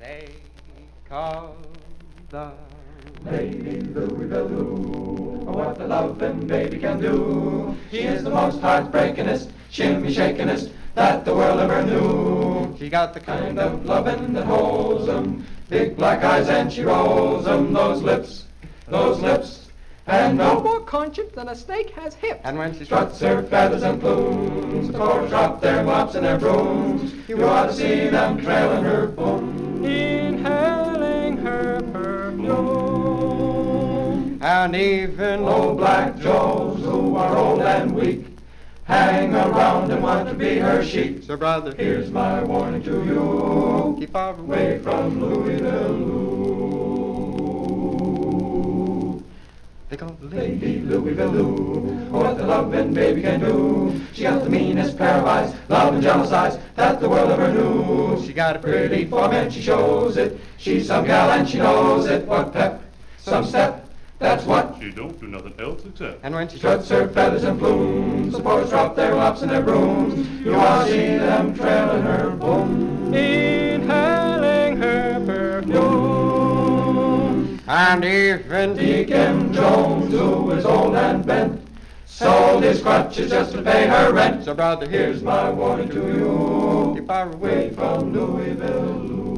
Take of the Lady Louisville Lou, what the lovin' baby can do. She is the most heartbreakingest, shimmy-shakingest that the world ever knew. She got the Kind of lovin' that holds 'em, big black eyes and she rolls 'em. Those lips, and No no more conscience than a snake has hips. And when she struts her feathers and plumes, the chorus drop their mops and their brooms. You ought to see them trailing her boom. Inhaling her perfume. and even Old black Joes who are old and weak hang around and want to be her sheep. so brother, Here's my warning to you, keep far away from Louisville Lou. They call Lady Louisville Lou, what the lovin' baby can do. She got the meanest pair of eyes, love and jealous eyes that the world ever knew. She got a Pretty form and she shows it. She's some gal and she knows it. What pep, some step, that's what. She don't do nothing else except. And when she Struts her feathers and plumes, the boys drop their mops and their brooms. You ought to see them trailing her boom. Inhaling her perfume. and even Deacon Jones, who is old and bent, sold his crutches just to pay her rent. so brother, Here's my warning to you, keep far away from Louisville Lou.